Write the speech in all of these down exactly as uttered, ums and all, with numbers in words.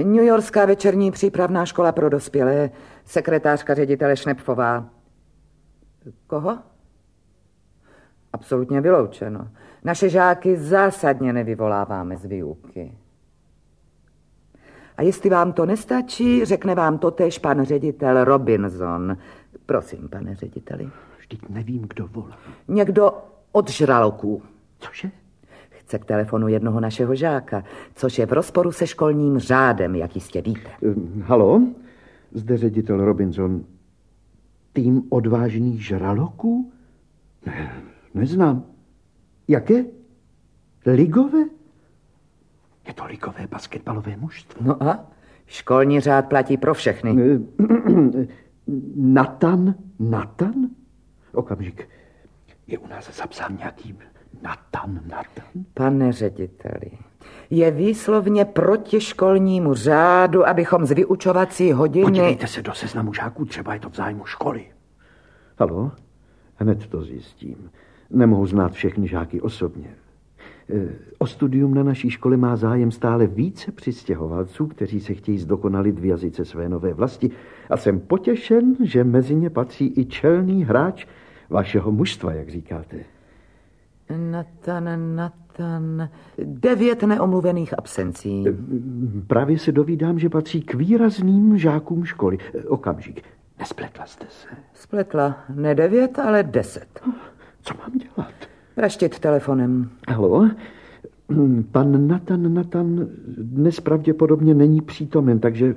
Newyorská večerní přípravná škola pro dospělé, sekretářka ředitele Šnepfová. Koho? Absolutně vyloučeno. Naše žáky zásadně nevyvoláváme z výuky. A jestli vám to nestačí, řekne vám totéž pan ředitel Robinson. Prosím, pane řediteli. Vždyť nevím, kdo volá. Někdo od žraloků. Cože? Chce k telefonu jednoho našeho žáka, což je v rozporu se školním řádem, jak jistě víte. Uh, halo? Zde ředitel Robinson. Tým odvážných žraloků? Ne, neznám. Jaké? Ligové? Je to ligové basketbalové mužstvo. No a? Školní řád platí pro všechny. Nathan? Nathan? Okamžik. Je u nás zapsán nějaký Nathan, Nathan? Pane řediteli, je výslovně proti školnímu řádu, abychom z vyučovací hodiny... Podívejte se do seznamu žáků, třeba je to v zájmu školy. Haló? Hned to zjistím. Nemohu znát všechny žáky osobně. O studium na naší škole má zájem stále více přistěhovalců, kteří se chtějí zdokonalit v jazyce své nové vlasti. A jsem potěšen, že mezi ně patří i čelný hráč vašeho mužstva, jak říkáte. Nathan, Nathan... Devět neomluvených absencí. Právě se dovídám, že patří k výrazným žákům školy. Okamžik. Nespletla jste se? Spletla. Ne devět, ale deset. Co mám dělat? Vraštit telefonem. Haló? Pan Nathan, Nathan dnes pravděpodobně není přítomen, takže...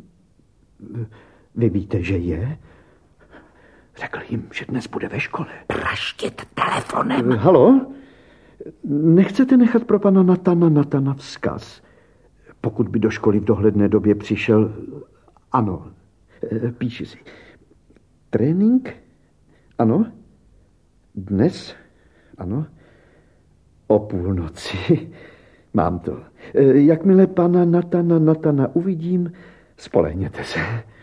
Vy víte, že je? Řekl jim, že dnes bude ve škole. Vraštit telefonem. Haló? Nechcete nechat pro pana Nathana Nathana vzkaz? Pokud by do školy v dohledné době přišel... Ano, píši si. Trénink? Ano. Dnes? Ano. O půlnoci. Mám to. Jakmile pana Nathana Nathana uvidím, spolehněte se.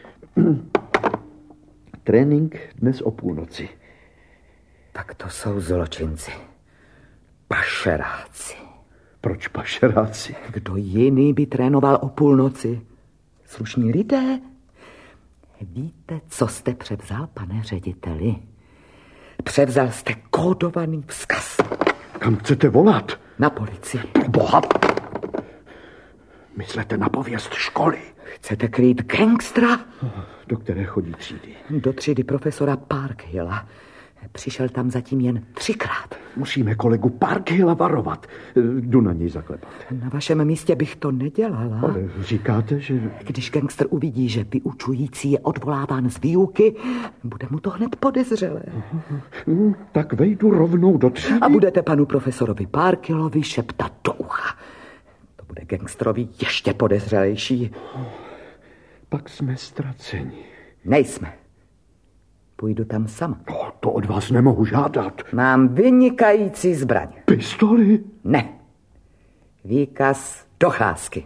Trénink dnes o půlnoci. Tak to jsou zločinci. Pašeráci. Proč pašeráci? Kdo jiný by trénoval o půlnoci? Slušní lidé? Víte, co jste převzal, pane řediteli? Převzal jste kódovaný vzkaz. Kam chcete volat? Na policii. Boha! Myslete na pověst školy. Chcete krýt gangstra? Do které chodí třídy? Do třídy profesora Parkhilla. Přišel tam zatím jen třikrát. Musíme kolegu Parkhilla varovat. Jdu na něj zaklepat. Na vašem místě bych to nedělala. Ale říkáte, že... Když gangster uvidí, že vyučující je odvoláván z výuky, bude mu to hned podezřelé. Hmm, tak vejdu rovnou do třídy. A budete panu profesorovi Parkhillovi šeptat do ucha. To bude gangsterovi ještě podezřelejší. Pak jsme ztraceni. Nejsme. Půjdu tam sama. No, to od vás nemohu žádat. Mám vynikající zbraň. Pistoli? Ne. Výkaz docházky.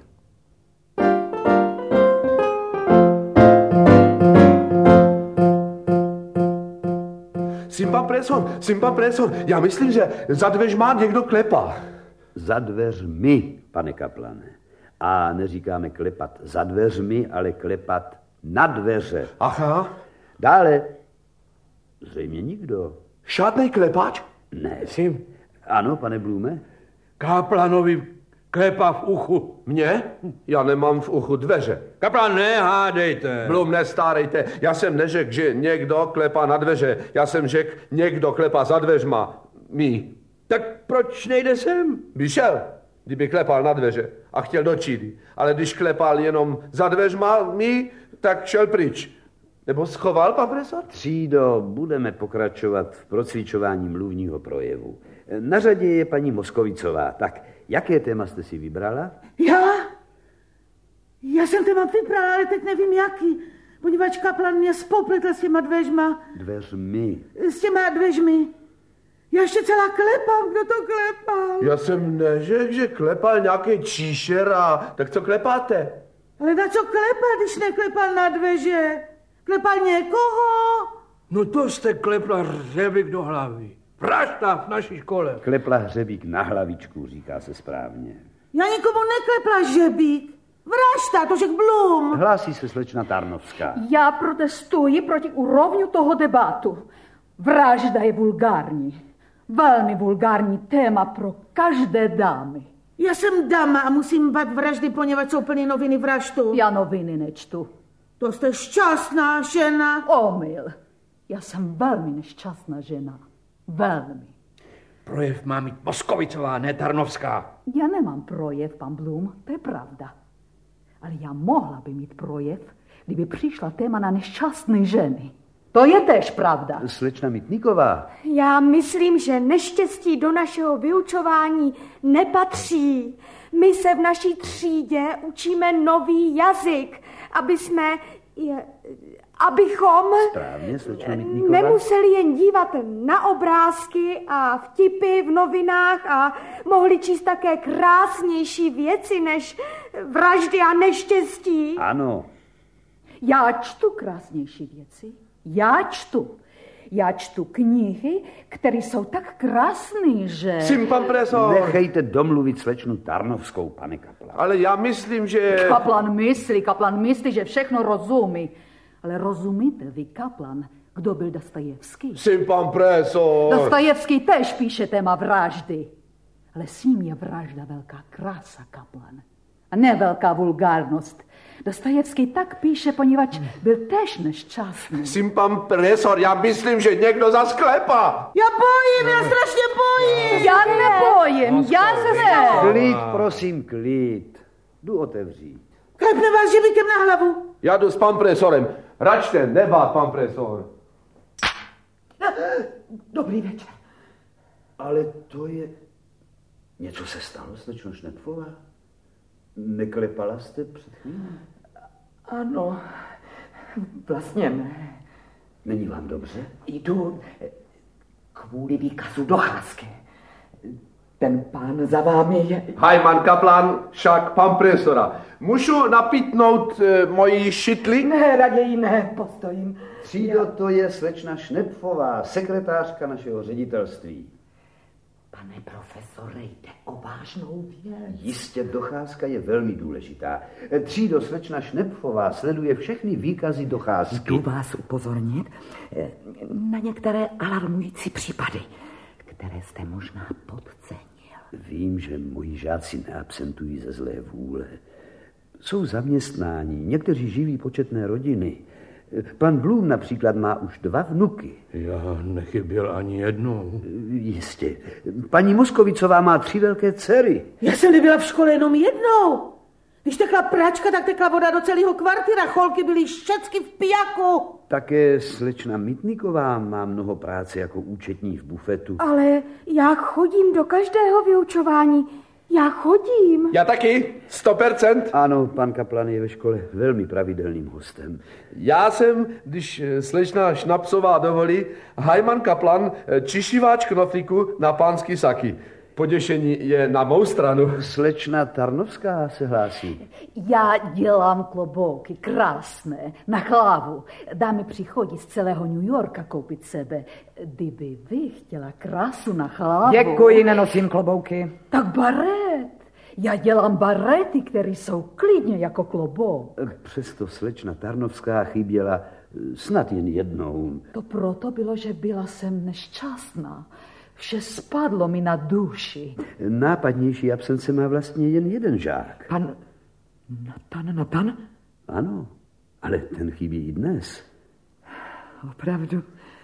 Simpa Preson, Simpa Preson, já myslím, že za dveřma někdo klepá. Za dveřmi, pane kaplane. A neříkáme klepat za dveřmi, ale klepat na dveře. Aha. Dále, zřejmě nikdo. Žádnej klepač? Ne. Sim. Ano, pane Blume? Kaplanovi klepá v uchu. Mně? Já nemám v uchu dveře. Kaplan, nehádejte. Blum, nestárejte. Já jsem neřekl, že někdo klepá na dveře. Já jsem řekl, někdo klepá za dveřma. My. Tak proč nejde sem? By šel, kdyby klepal na dveře a chtěl do třídy. Ale když klepal jenom za dveřma my, tak šel pryč. Nebo schoval, pan profesor? Třído, budeme pokračovat v procvičování mluvního projevu. Na řadě je paní Moskovicová. Tak, jaké téma jste si vybrala? Já? Já jsem téma vybrala, ale teď nevím jaký. Poněvadž kaplan mě spopletl s těma dveřma. Dveřmi. S těma dveřmi. Já ještě celá klepám, kdo to klepal. Já jsem neřekl, že klepal nějaký číšer a... Tak co klepáte? Ale na co klepal, když neklepal na dveře? Klepal někoho? No to jste klepla hřebík do hlavy. Vražda v naší škole. Klepla hřebík na hlavičku, říká se správně. Já nikomu neklepla žebík. Vražda, to řekl Blum. Hlásí se slečna Tarnovská. Já protestuji proti úrovni toho debatu. Vražda je vulgární. Velmi vulgární téma pro každé dámy. Já jsem dáma a musím bát vraždy, poněvadž jsou plně noviny vraždu. Já noviny nečtu. To jste šťastná žena. Omyl. Já jsem velmi nešťastná žena. Velmi. Projev má mít Moskovicová, ne Tarnovská. Já nemám projev, pan Blum, to je pravda. Ale já mohla by mít projev, kdyby přišla téma na nešťastné ženy. To je též pravda. Slečna Mitníková. Já myslím, že neštěstí do našeho vyučování nepatří. My se v naší třídě učíme nový jazyk, aby jsme... Je, abychom Správně, slečna Mitníková. nemuseli jen dívat na obrázky a vtipy v novinách a mohli číst také krásnější věci než vraždy a neštěstí. Ano. Já čtu krásnější věci. Já čtu. Já čtu knihy, které jsou tak krásné, že... Sim, pan profesor. Nechejte domluvit slečnu Tarnovskou, pane Kaplan. Ale já myslím, že... Kaplan myslí, Kaplan myslí, že všechno rozumí. Ale rozumíte vy, Kaplan, kdo byl Dostojevský? Sim, pan profesor. Dostojevský též píše téma vraždy. Ale s ním je vražda velká krása, Kaplan. A ne velká vulgárnost. Dostojevský tak píše, poněvadž byl též nešťastný. Sim, pan profesor, já myslím, že někdo zasklepá. Já bojím, já strašně bojím. Já nebojím, já se ne. Klid, prosím, klid. Jdu otevřít. Klepne vás žebíkem na hlavu. Já jdu s pan profesorem. Račte, nebát, pan profesor. Dobrý večer. Ale to je... Něco se stalo, slečno Šnepfová? Neklepala jste před chvílí? Ano, vlastně ne. Není vám dobře? Jdu kvůli výkazu docházky. Ten pán za vámi je... Hajman Kaplan, však pan profesora. Můžu napítnout e, moji šitli? Ne, raději ne, postojím. Třído, to je slečna Šnepfová, sekretářka našeho ředitelství. Pane profesore, jde o vážnou věc. Jistě, docházka je velmi důležitá. Třído, slečna Šnepfová sleduje všechny výkazy docházky. Jdu vás upozornit na některé alarmující případy, které jste možná podcenil. Vím, že moji žáci neabsentují ze zlé vůle. Jsou zaměstnáni, někteří živí početné rodiny. Pan Blum například má už dva vnuky. Já nechyběl ani jednou. Jistě. Paní Moskovicová má tři velké dcery. Já jsem nebyla v škole jenom jednou. Když tekla práčka, tak tekla voda do celého kvartíra. Cholky byly všecky v pijaku. Také slečna Mitníková má mnoho práce jako účetní v bufetu. Ale já chodím do každého vyučování. Já chodím. Já taky, sto procent. Ano, pan Kaplan je ve škole velmi pravidelným hostem. Já jsem, když slečna Šnapsová dovolí, Hajman Kaplan, čišiváč knoflíku na pánský saky. Poděšení je na mou stranu. Slečna Tarnovská se hlásí. Já dělám klobouky, krásné, na hlavu. Dámy přichodí z celého New Yorka koupit sebe. Kdyby vy chtěla krásu na hlavu... Děkuji, nenosím klobouky. Tak baret. Já dělám barety, které jsou klidně jako klobouk. Přesto slečna Tarnovská chyběla snad jen jednou. To proto bylo, že byla jsem nešťastná. Vše spadlo mi na duši. Nápadnější absence má vlastně jen jeden žák. Pan Natan, Natan? Ano, ale ten chybí i dnes. Opravdu?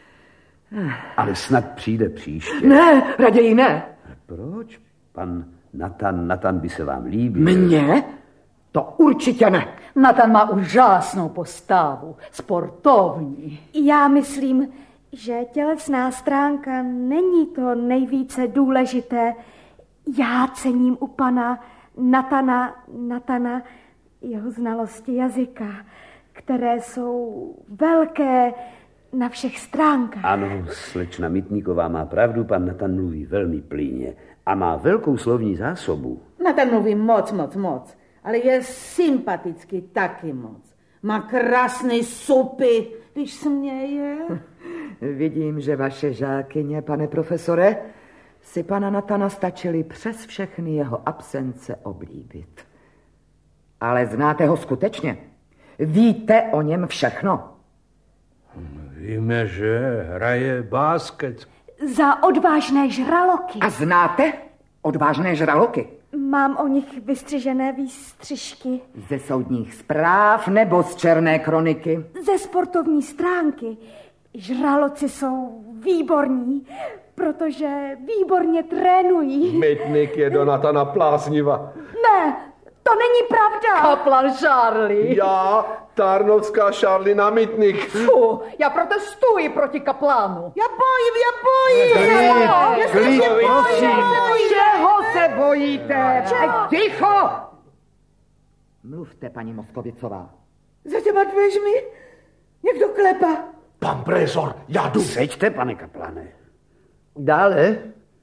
Ale snad přijde příště. Ne, raději ne. Proč? Pan Natan, Natan by se vám líbil. Mně? To určitě ne. Natan má úžasnou postavu, sportovní. Já myslím, že tělesná stránka není to nejvíce důležité. Já cením u pana Natana, Natana jeho znalosti jazyka, které jsou velké na všech stránkách. Ano, slečna Mitníková má pravdu, pan Natan mluví velmi plynně a má velkou slovní zásobu. Natan mluví moc, moc, moc, ale je sympatický taky moc. Má krásné supy, když směje. Vidím, že vaše žákyně, pane profesore, si pana Natana stačili přes všechny jeho absence oblíbit. Ale znáte ho skutečně? Víte o něm všechno? Víme, že hraje basket. Za odvážné žraloky. A znáte odvážné žraloky? Mám o nich vystřižené výstřižky. Ze soudních zpráv nebo z černé kroniky? Ze sportovní stránky. Žraloci jsou výborní, protože výborně trénují. Mytnik je do Natana plásniva. Ne, to není pravda. Kaplan Charlie. Já, Tarnovská Šarlina Mytnik. Fu, já protestuji proti kaplánu. Já bojím, já bojím. Klid, klid, prosím. Čeho se bojíte? Ticho! Mluvte, paní Moskovicová. Za těma dveřmi někdo klepa. Pan profesor, já jdu. Seďte, pane kaplane. Dále?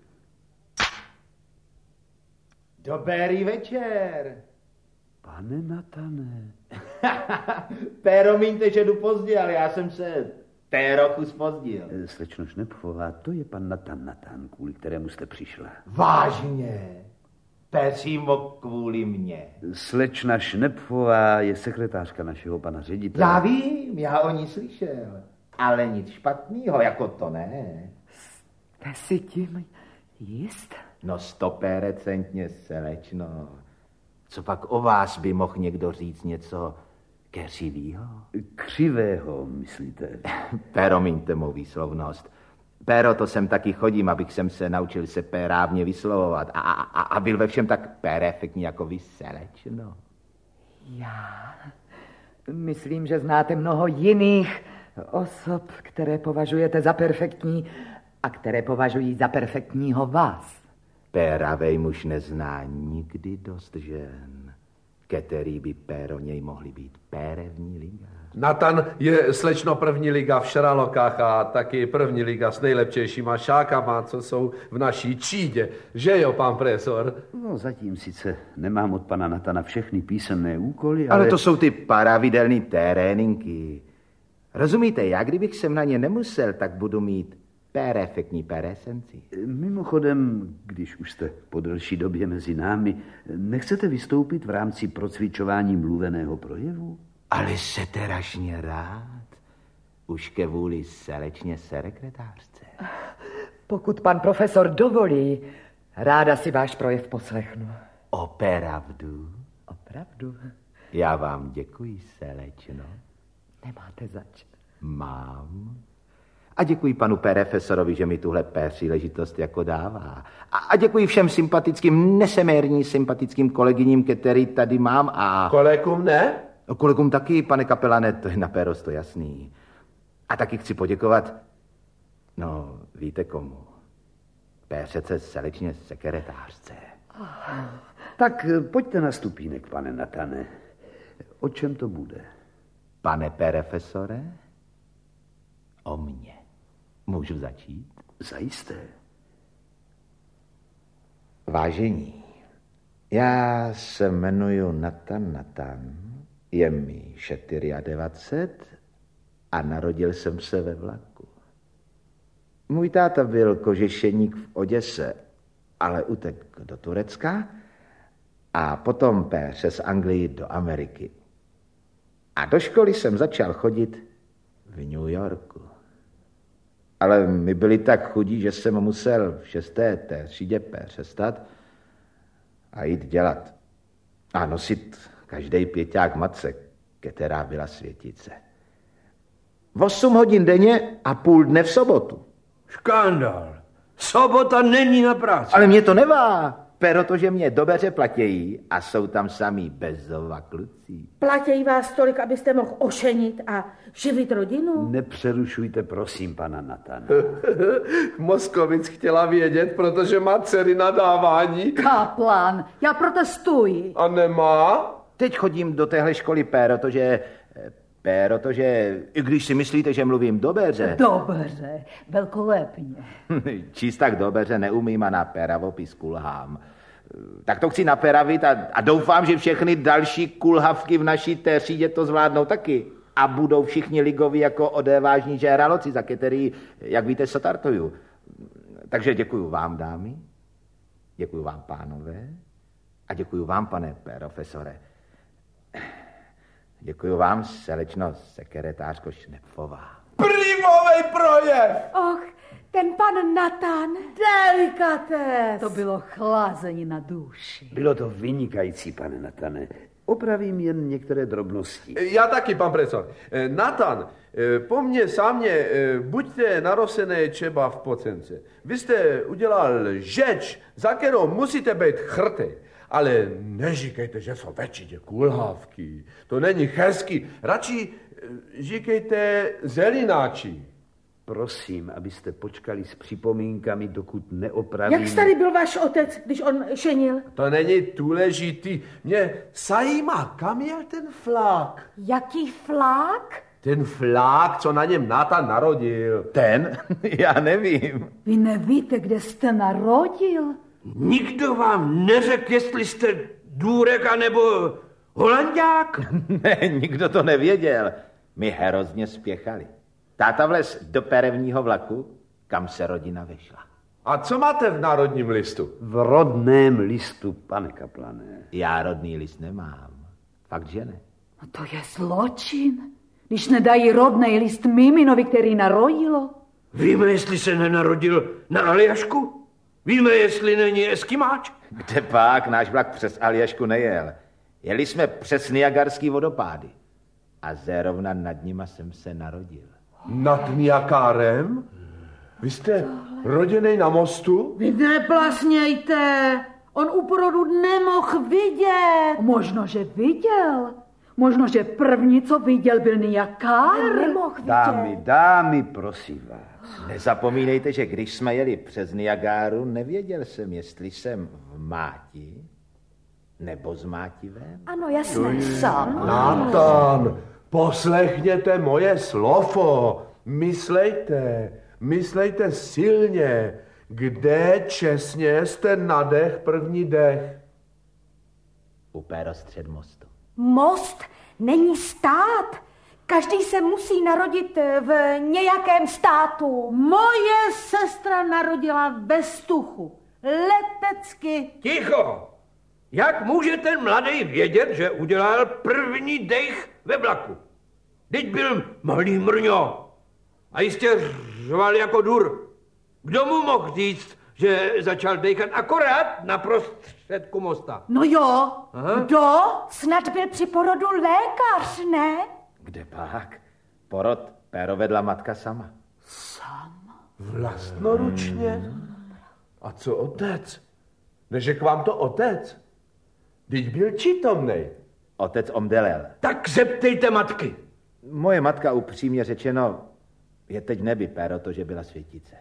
Dobrý večer. Pane Natane. Promiňte, že jdu pozdě, ale já jsem se té roku zpozdil. Slečno Šnepfová, to je pan Natan Natan, kvůli kterému jste přišla. Vážně? Pesimo kvůli mně. Slečna Šnepfová je sekretářka našeho pana ředitele. Já vím, já o ní slyšel. Ale nic špatného, jako to ne. Jste si tím jist? No stoperecentně, slečno. Co pak o vás by mohl někdo říct něco keřivýho? Křivého, myslíte? Promiňte mou výslovnost. Péro, to sem taky chodím, abych sem se naučil se pérávně vyslovovat. A, a, a byl ve všem tak perfektní jako vy, slečno. Já myslím, že znáte mnoho jiných osob, které považujete za perfektní a které považují za perfektního vás. Péravej muž nezná nikdy dost žen, který by péro něj mohli být pérevní liga. Natan je slečno první liga v šralokách a taky první liga s nejlepšíma šákama, co jsou v naší třídě. Že jo, pan profesor? No, zatím sice nemám od pana Natana všechny písemné úkoly, ale... Ale to jsou ty pravidelné tréninky. Rozumíte, já kdybych sem na ně nemusel, tak budu mít perfektní peresenci. Mimochodem, když už jste po delší době mezi námi, nechcete vystoupit v rámci procvičování mluveného projevu? Ale se teražně rád. Už ke vůli selečně sekretářce. Pokud pan profesor dovolí, ráda si váš projev poslechnu. Opravdu? Opravdu? Já vám děkuji, selečno. Nemáte zač. Mám. A děkuji panu profesorovi, že mi tuhle příležitost jako dává. A, a děkuji všem sympatickým, nesemérní sympatickým kolegyním, který tady mám a... Kolegům ne? No, kolegům taky, pane kapelane, to je naprosto jasný. A taky chci poděkovat, no, víte komu? Péřece selečně sekretářce. Tak pojďte na stupínek, pane Natane. O čem to bude? Pane profesore, o mně. Můžu začít? Zajisté. Vážení, já se jmenuji Natan Natan, je mi dvacet čtyři a narodil jsem se ve vlaku. Můj táta byl kožešeník v Oděse, ale utekl do Turecka a potom přes Anglii do Ameriky. A do školy jsem začal chodit v New Yorku. Ale my byli tak chudí, že jsem musel v šesté té třídě přestat a jít dělat. A nosit každý pěťák matce, která byla světice. Osm hodin denně a půl dne v sobotu. Škandál. Sobota není na práci. Ale mě to nevá, protože mě dobře platějí a jsou tam samý bezova kluci. Platějí vás tolik, abyste mohl ošenit a živit rodinu? Nepřerušujte, prosím, pana Natana. Moskovic chtěla vědět, protože má dcery nadávání. Kaplan, já protestuji. A nemá? Teď chodím do téhle školy, protože... Protože, i když si myslíte, že mluvím dobře... Dobře, velkolepně. Číst tak dobře neumím a na peravopis kulhám. Tak to chci naperavit a, a doufám, že všechny další kulhavky v naší té třídě to zvládnou taky. A budou všichni ligoví jako odévážní žéraloci, za který, jak víte, sotartuju. Takže děkuju vám, dámy, děkuju vám, pánové, a děkuju vám, pane profesore. Děkuji vám, selečno sekretářko Šnepfová. Prýmovej projev! Och, ten pan Natan. Delikates. To bylo chlázení na duši. Bylo to vynikající, pane Natane. Opravím jen některé drobnosti. Já taky, pan profesor. Natan, po mně sámě buďte narosené třeba v Pocence. Vy jste udělal žeč, za kterou musíte být chrty. Ale neříkejte, že jsou večitě kulhávky. To není hezky. Radši říkejte zelináči. Prosím, abyste počkali s připomínkami, dokud neopravím... Jak starý byl váš otec, když on šenil? To není důležitý. Mě zajímá, kam je ten flák. Jaký flák? Ten flák, co na něm Natan narodil. Ten? Já nevím. Vy nevíte, kde jste narodil? Nikdo vám neřekl, jestli jste Důrek anebo Holanďák? Ne, nikdo to nevěděl. My hrozně spěchali. Táta vlez do perevního vlaku, kam se rodina vešla. A co máte v národním listu? V rodném listu, pane kaplané. Já rodný list nemám. Fakt, že ne. No to je zločin. Když nedají rodný list miminovi, který narodilo. Víme, jestli se nenarodil na Aljašku? Víme, jestli není eskimáč? Kde pak, náš vlak přes Aljašku nejel. Jeli jsme přes Niagarský vodopády. A zérovna nad nima jsem se narodil. Nad Niakárem? Vy jste roděnej na mostu? Vy neplasnějte. On u porodu nemohl vidět. Možno, že viděl. Možno, že první, co viděl, byl Niakár. Nemohl vidět. Dámy, dámy, prosím vás. Nezapomínejte, že když jsme jeli přes Niagáru, nevěděl jsem, jestli jsem v Máti nebo s Mátivem. Ano, jasné. Sám. Natan, poslechněte moje slovo. Myslejte, myslejte silně. Kde čestně jste nadech první dech? Uprostřed mostu. Most není stát. Každý se musí narodit v nějakém státu. Moje sestra narodila ve Stuchu. Letecky. Ticho! Jak může ten mladý vědět, že udělal první dech ve vlaku? Teď byl malý mrňo a jistě řval jako dur. Kdo mu mohl říct, že začal dechat akorát na prostředku mosta? No jo, Aha. kdo? Snad byl při porodu lékař, ne? Kde pak? Porod pérovedla matka sama. Vlastnoručně? A co otec? Neřekl vám to otec? Teď byl čitomnej. Otec omdelel. Tak zeptejte matky. Moje matka upřímně řečeno je teď nebi péro to, že byla světice.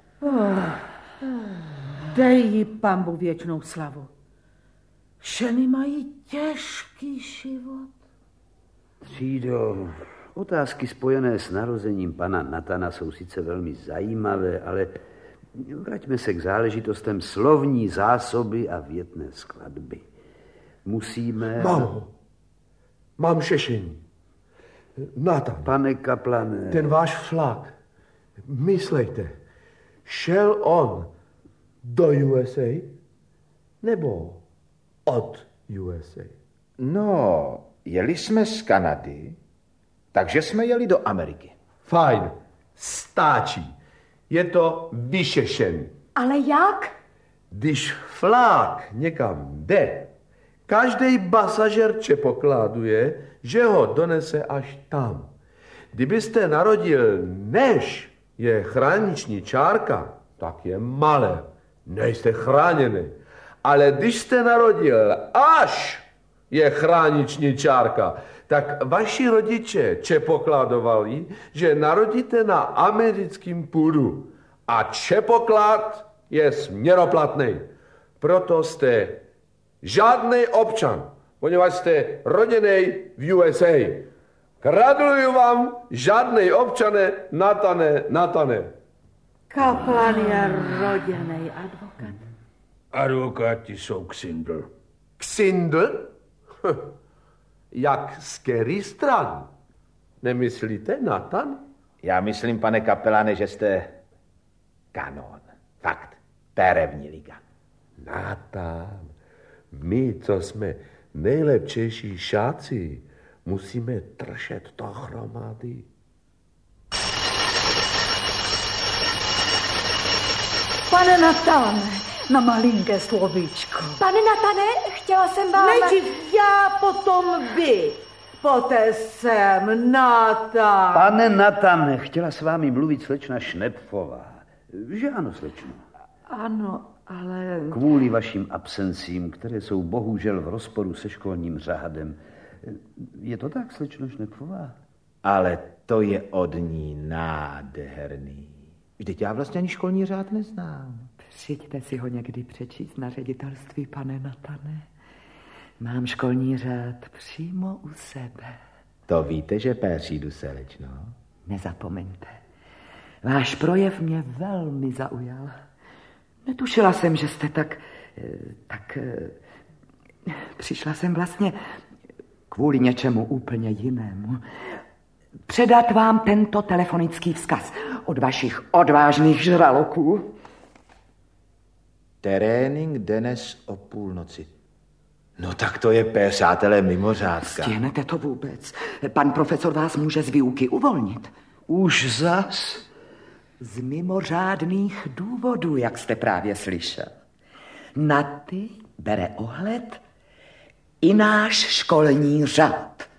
Dej jí Pambu věčnou slavu. Ženy mají těžký život. Třído, otázky spojené s narozením pana Natana jsou sice velmi zajímavé, ale vraťme se k záležitostem slovní zásoby a větné skladby. Musíme... Mám ho. Mám šešení. Natan. Pane kaplane... Ten váš flak. Myslejte, šel on do U S A nebo od U S A? No, jeli jsme z Kanady, takže jsme jeli do Ameriky. Fajn, stáčí. Je to vyšešený. Ale jak? Když flák někam jde, každý pasažér předpokláduje, že ho donese až tam. Kdybyste narodil, než je hraniční čárka, tak je malé, nejste chráněni. Ale když jste narodil, až je hraniční čárka, tak vaši rodiče předpokládovali, že narodíte na americkém půdu. A předpoklad je směroplatný. Proto jste žádný občan, poněvadž jste roděnej v U S A. Gratuluju vám, žádný občane, Natane, Natane. Kaplan je roděnej advokát. Advokáti jsou ksindl. Ksindl? Jak z který stran? Nemyslíte, Natan? Já myslím, pane kapeláne, že jste kanon. Fakt, pérevní liga. Natan, my, co jsme nejlepšejší šáci, musíme držet dohromady. Pane Natane, na malinké slovíčko. Pane Natane, chtěla jsem vám... Nejdřív já, potom vy. Poté jsem Natan. Pane Natane, chtěla s vámi mluvit slečna Šnepfová. Že ano, slečno? Ano, ale... Kvůli vašim absencím, které jsou bohužel v rozporu se školním řádem. Je to tak, slečno Šnepfová? Ale to je od ní nádherný. Vždyť já vlastně ani školní řád neznám. Přijďte si ho někdy přečíst na ředitelství, pane Natane. Mám školní řád přímo u sebe. To víte, že přijdu, slečno? Nezapomeňte. Váš projev mě velmi zaujal. Netušila jsem, že jste tak... tak... Přišla jsem vlastně kvůli něčemu úplně jinému. Předat vám tento telefonický vzkaz od vašich odvážných žraloků. Trénink dnes o půlnoci. No tak to je, přátelé, mimořádka. Stihnete to vůbec? Pan profesor vás může z výuky uvolnit. Už zas? Z mimořádných důvodů, jak jste právě slyšel. Na ty bere ohled i náš školní řád.